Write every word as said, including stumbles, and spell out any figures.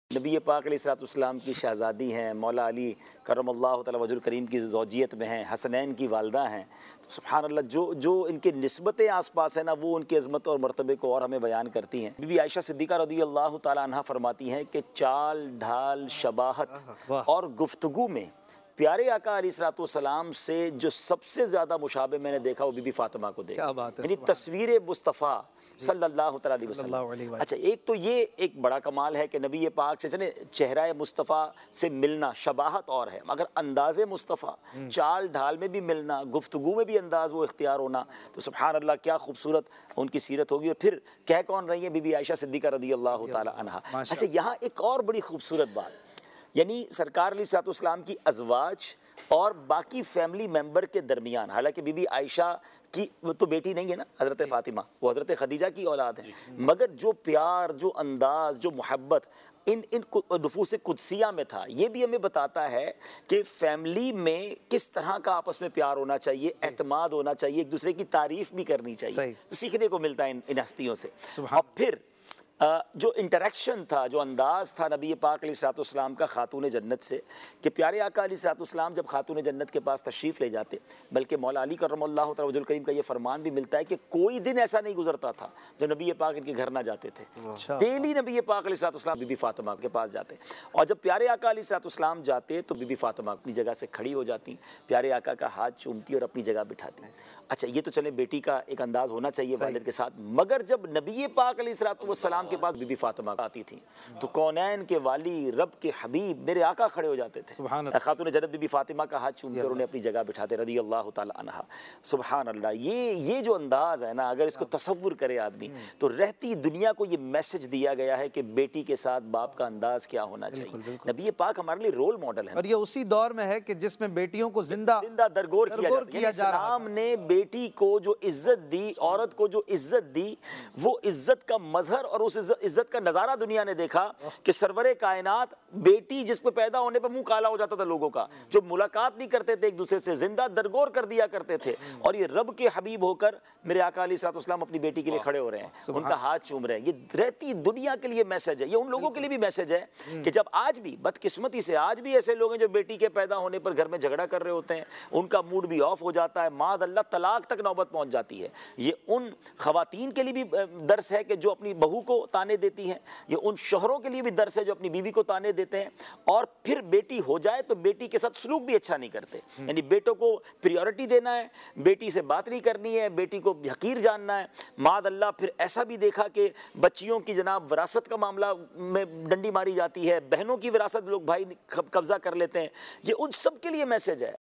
नबी पाक अलैहिस्सलाम की शहज़ादी हैं, मौला अली करमल्लाहु तआला वजहुल करीम की ज़ौजियत में हैं, हसनैन की वालदा हैं। तो सुभान अल्लाह, जो जो इनकी निस्बतें आसपास है ना, वो उनकी अज़मत और मर्तबे को और हमें बयान करती हैं। बीबी आयशा सिद्दीक़ा रज़ियल्लाहु तआला अन्हा फरमाती हैं कि चाल ढाल, शबाहत और गुफ्तगू में प्यारे आका अलैहिस्सलाम से जो सबसे ज़्यादा मुशाबे मैंने देखा वो बीबी फ़ातिमा को देखा। यानी तस्वीर मुस्तफ़ा सल्लल्लाहु अलैहि वसल्लम। अच्छा, एक तो ये एक बड़ा कमाल है कि नबी पाक से चले चेहरा मुस्तफ़ा से मिलना, शबाहत और है, मगर अंदाज़े मुस्तफ़ा, चाल ढाल में भी मिलना, गुफ्तगू में भी अंदाज़ वो इख्तियार होना, तो सुभान अल्लाह क्या खूबसूरत उनकी सीरत होगी। और फिर कह कौन रही है? बीबी आयशा सिद्दीक़ा रज़ियल्लाहु तआला अन्हा। अच्छा, यहाँ एक और बड़ी खूबसूरत बात, यानी सरकार अलैहिस्सलाम की अज़वाज और बाकी फैमिली मेंबर के दरमियान, हालांकि बीबी आयशा की तो बेटी नहीं है ना हज़रत फ़ातिमा, वो हज़रत खदीजा की औलाद है, मगर जो प्यार, जो अंदाज़, जो मोहब्बत इन इन नफूस कुदसिया में था, ये भी हमें बताता है कि फ़ैमिली में किस तरह का आपस में प्यार होना चाहिए, एतमाद होना चाहिए, एक दूसरे की तारीफ़ भी करनी चाहिए। तो सीखने को मिलता है इन, इन हस्तियों से। और फिर Uh, जो इंटरेक्शन था, जो अंदाज़ था नबी पाक अलैहिस्सलाम का खातून जन्नत से, कि प्यारे आका अलैहिस्सलाम जब खातून जन्नत के पास तशरीफ़ ले जाते, बल्कि मौला अली करमल्लाहु तआला वजहुल करीम का ये फरमान भी मिलता है कि कोई दिन ऐसा नहीं गुजरता था जो नबी पाक इनके घर ना जाते थे। डेली नबी पाक अलैहिस्सलाम बीबी फ़ातिमा के पास जाते, और जब प्यारे आका अलैहिस्सलाम जाते तो बीबी फ़ातिमा अपनी जगह से खड़ी हो जाती, प्यारे आका का हाथ चूमती और अपनी जगह बिठाती। अच्छा, ये तो चले बेटी का एक अंदाज़ होना चाहिए वालिद के साथ, मगर जब नबी पाक अलैहिस्सलाम के पास बीबी फ़ातिमा आती थी तो कौनैन के वाली, रब के हबीब, मेरे आका खड़े हो जाते थे। खातून जन्नत बीबी फ़ातिमा का हाथ चूमकर उन्हें अपनी जगह बिठाते रज़ियल्लाहु तआला अन्हा। सुभान अल्लाह, ये ये जो अंदाज़ है ना, अगर इसको तसव्वुर करे आदमी, तो रहती दुनिया को ये मैसेज दिया गया है कि बेटी के साथ बाप का अंदाज़ क्या होना चाहिए। नबी पाक हमारे लिए रोल मॉडल है, और ये उसी दौर में है कि जिसमें बेटियों को जिंदा जिंदा दरगोर किया जा रहा है। इस्लाम ने बेटी को जो इज्जत दी, औरत को जो इज्जत दी, वो इज्जत का मजहर और उस इज्जत का नजारा दुनिया ने देखा कि सरवरे कायनात बेटी जिस पे पैदा होने पर मुंह काला हो जाता था लोगों का, जो मुलाकात नहीं करते थे एक दूसरे से, जिंदा दरगोर कर दिया करते थे, और ये रब के हबीब होकर मेरे आका अलैहिस्सलाम अपनी बेटी के लिए खड़े हो रहे हैं, उनका हाथ चूम रहे हैं। ये रहती दुनिया के लिए मैसेज है, ये उन लोगों के लिए भी मैसेज है कि जब आज भी बदकिस्मती से आज भी ऐसे लोग हैं जो बेटी के पैदा होने पर घर में झगड़ा कर रहे होते हैं, उनका मूड भी ऑफ हो जाता है, माद अल्लाह तलाक तक नौबत पहुंच जाती है। ये उन खवातीन के लिए भी दर्स है कि जो अपनी बहू को ताने देती हैं, ये उन शोहरों के लिए भी दर्स है जो अपनी बीवी को ताने देते हैं, और फिर बेटी हो जाए तो बेटी के साथ सलूक भी अच्छा नहीं करते। यानी बेटों को प्रायोरिटी देना है, बेटी से बात नहीं करनी है, बेटी को हकीर जानना है। माद अल्लाह फिर ऐसा भी देखा कि बच्चियों की जनाब विरासत का मामला में डंडी मारी जाती है, बहनों की विरासत लोग भाई कब्जा कर लेते हैं। ये उन सब के लिए मैसेज है।